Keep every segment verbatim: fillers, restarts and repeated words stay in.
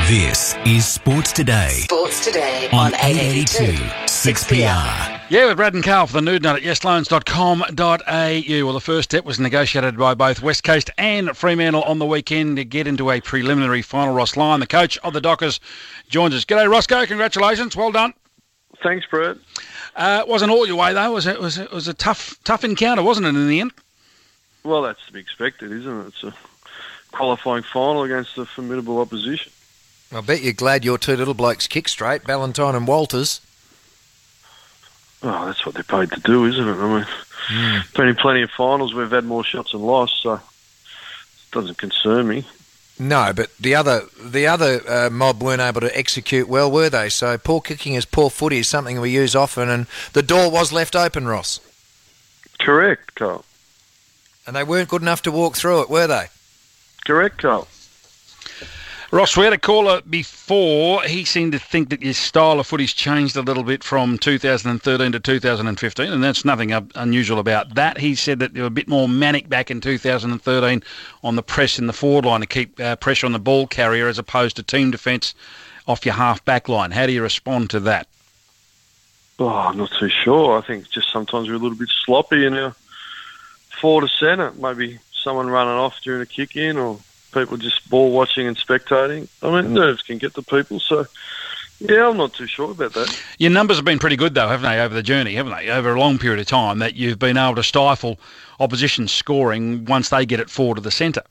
This is Sports Today. Sports Today on eight eighty-two, six P R. Yeah, with Brad and Carl for the Nude Nut at yes loans dot com dot a u. Well, the first step was negotiated by both West Coast and Fremantle on the weekend to get into a preliminary final. Ross Lyon, the coach of the Dockers, joins us. G'day, Roscoe. Congratulations. Well done. Thanks, Brett. Uh, it wasn't all your way, though. It was, it was, it was a tough tough encounter, wasn't it, in the end? Well, that's to be expected, isn't it? It's a qualifying final against a formidable opposition. I bet you're glad your two little blokes kick straight, Ballantyne and Walters. Oh, that's what they're paid to do, isn't it? I mean, mm. been in plenty of finals we've had more shots than lost, so it doesn't concern me. No, but the other the other uh, mob weren't able to execute well, were they? So poor kicking is poor footy is something we use often, and the door was left open, Ross. Correct, Carl. And they weren't good enough to walk through it, were they? Correct, Carl. Ross, we had a caller before. He seemed to think that your style of footy's changed a little bit from two thousand thirteen to two thousand fifteen, and that's nothing unusual about that. He said that you were a bit more manic back in two thousand thirteen on the press in the forward line to keep uh, pressure on the ball carrier as opposed to team defence off your half-back line. How do you respond to that? Oh, I'm not too sure. I think just sometimes we're a little bit sloppy in our forward to centre. Maybe someone running off during a kick-in or people just ball watching and spectating. I mean, nerves can get to people, so yeah, I'm not too sure about that. Your numbers have been pretty good, though, haven't they, over the journey, haven't they? Over a long period of time, that you've been able to stifle opposition scoring once they get it forward to the centre.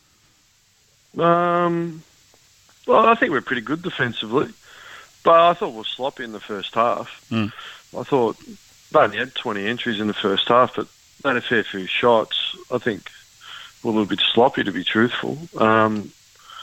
Um, well, I think we're pretty good defensively, but I thought we were sloppy in the first half. Mm. I thought they only had twenty entries in the first half, but they had a fair few shots. I think a little bit sloppy, to be truthful. Um,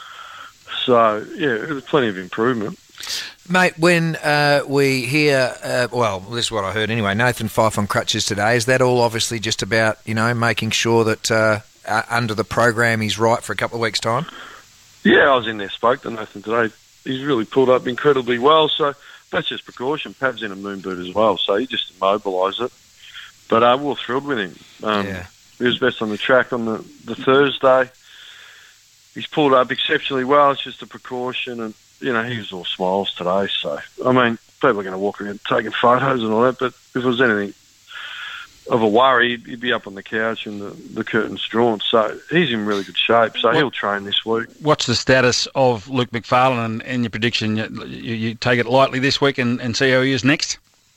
so, yeah, there's plenty of improvement. Mate, when uh, we hear, uh, well, this is what I heard anyway, Nathan Fyfe on crutches today, is that all obviously just about, you know, making sure that uh, uh, under the program he's right for a couple of weeks' time? Yeah, I was in there, spoke to Nathan today. He's really pulled up incredibly well, so that's just precaution. Pav's in a moon boot as well, so he just immobilised it. But uh, we're thrilled with him. Um, yeah. He was best on the track on the, the Thursday. He's pulled up exceptionally well. It's just a precaution. And, you know, he was all smiles today. So, I mean, people are going to walk around taking photos and all that. But if it was anything of a worry, he'd, he'd be up on the couch and the, the curtains drawn. So he's in really good shape. So what, he'll train this week. What's the status of Luke McFarlane and, and your prediction? You, you, you take it lightly this week and, and see how he is next?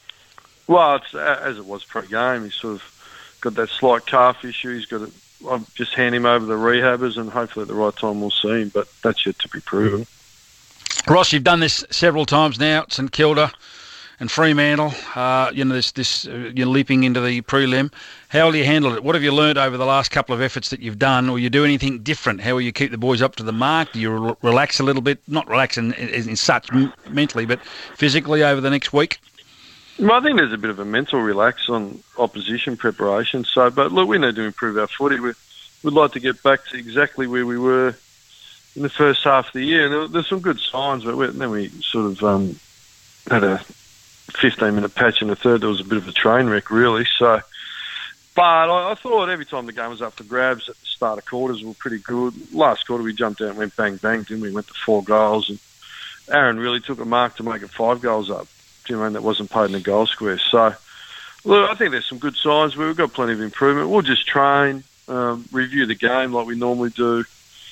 Well, it's as it was pre-game. He's sort of got that slight calf issue. He's got to I'll just hand him over the rehabbers and hopefully at the right time we'll see him, but that's yet to be proven. Ross, you've done this several times now, St Kilda and Fremantle, uh, you know, this, this uh, you're leaping into the prelim. How will you handle it? What have you learned over the last couple of efforts that you've done? Or you do anything different? How will you keep the boys up to the mark? Do you re- relax a little bit? Not relax in, in, in such m- mentally, but physically over the next week? Well, I think there's a bit of a mental relax on opposition preparation. So, but look, we need to improve our footy. We, we'd like to get back to exactly where we were in the first half of the year. And there, there's some good signs, but we, then we sort of um, had a fifteen-minute patch in the third. There was a bit of a train wreck, really. So, but I, I thought every time the game was up for grabs at the start of quarters, we were pretty good. Last quarter, we jumped out and went bang bang. Then we went to four goals, and Aaron really took a mark to make it five goals up. Do you mean that wasn't paid in a goal square? So, look, I think there's some good signs. We've got plenty of improvement. We'll just train, um, review the game like we normally do,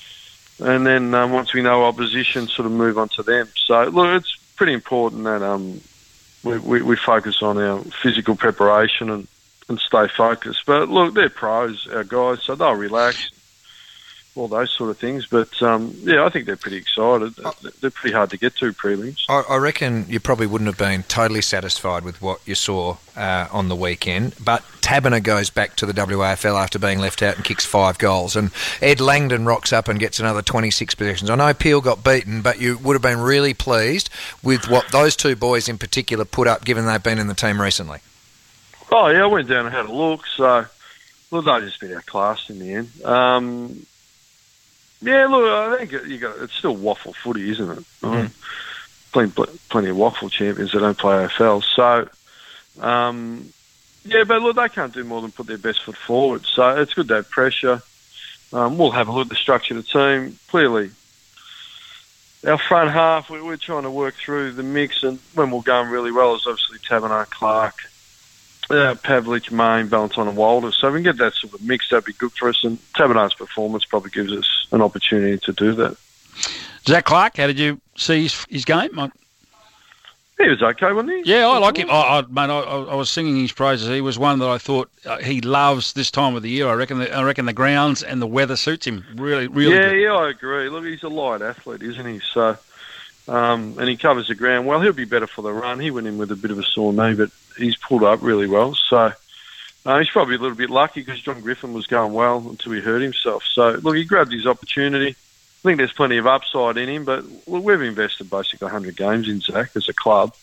and then um, once we know opposition, sort of move on to them. So, look, it's pretty important that um, we, we, we focus on our physical preparation and, and stay focused. But, look, they're pros, our guys, so they'll relax, all those sort of things. But, um, yeah, I think they're pretty excited. They're pretty hard to get to, prelims. I, I reckon you probably wouldn't have been totally satisfied with what you saw uh, on the weekend, but Taberner goes back to the W A F L after being left out and kicks five goals, and Ed Langdon rocks up and gets another twenty-six possessions. I know Peel got beaten, but you would have been really pleased with what those two boys in particular put up, given they've been in the team recently. Oh, yeah, I went down and had a look, so, well, they just been outclassed in the end. Um... Yeah, look, I think you got it's still waffle footy, isn't it? I mean, mm. plenty, plenty of waffle champions that don't play A F L. So, um, yeah, but look, they can't do more than put their best foot forward. So it's good to have pressure. Um, we'll have a look at the structure of the team. Clearly, our front half, we, we're trying to work through the mix, and when we're going really well is obviously Taberner, Clark, uh, Pavlich, Main, Ballantyne and Walters. So if we can get that sort of mix, that'd be good for us, and Taberner's performance probably gives us an opportunity to do that. Zach Clark, how did you see his, his game? I, He was okay, wasn't he? Yeah, I like him. I, I, mate, I, I was singing his praises. He was one that I thought uh, he loves this time of the year. I reckon. The, I reckon the grounds and the weather suits him really, really. Yeah, good. yeah, I agree. Look, he's a light athlete, isn't he? So, um, and he covers the ground well. He'll be better for the run. He went in with a bit of a sore knee, but he's pulled up really well. So, uh, he's probably a little bit lucky because John Griffin was going well until he hurt himself. So, look, he grabbed his opportunity. I think there's plenty of upside in him, but look, we've invested basically one hundred games in Zach as a club.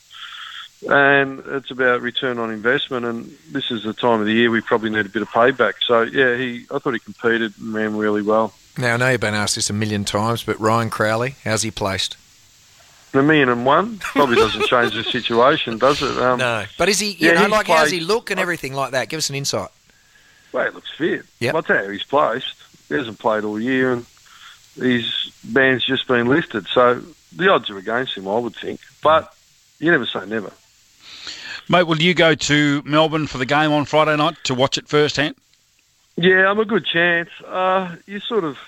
And it's about return on investment, and this is the time of the year we probably need a bit of payback. So, yeah, he I thought he competed and ran really well. Now, I know you've been asked this a million times, but Ryan Crowley, how's he placed? The million and one probably doesn't change the situation, does it? Um, no. But is he, you yeah, know, like, played, how's he look and everything like that? Give us an insight. Well, he looks fit. Yep. I'll tell you how he's placed. He hasn't played all year, and his band's just been lifted. So the odds are against him, I would think. But you never say never. Mate, will you go to Melbourne for the game on Friday night to watch it firsthand? Yeah, I'm a good chance. Uh, you sort of...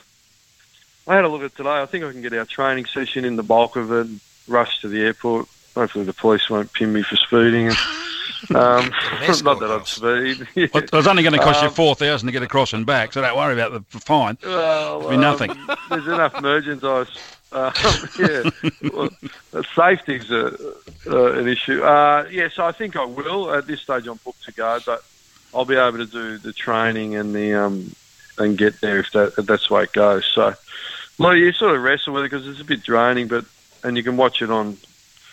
I had a look at it today. I think I can get our training session in the bulk of it and rush to the airport. Hopefully the police won't pin me for speeding. And, um, not that I'd speed. Yeah. Well, it's only going to cost um, you four thousand to get across and back, so don't worry about the fine. Well, It'll be nothing. Um, there's enough merchandise. Um, yeah, well, safety's a, uh, an issue. Uh, yeah, so I think I will. At this stage, I'm booked to go, but I'll be able to do the training and the um, and get there if that if that's the way it goes. So, well, you sort of wrestle with it because it's a bit draining, but and you can watch it on.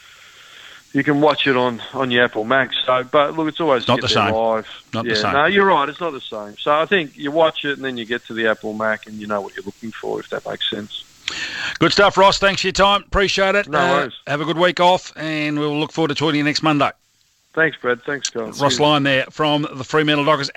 You can watch it on, on your Apple Max. So, but look, it's always not the same. Live. Not yeah, the same. No, you're right. It's not the same. So I think you watch it and then you get to the Apple Mac and you know what you're looking for, if that makes sense. Good stuff, Ross. Thanks for your time. Appreciate it. No uh, worries. Have a good week off, and we'll look forward to joining you next Monday. Thanks, Brad. Thanks, guys. Ross Lyon there from the Fremantle Dockers.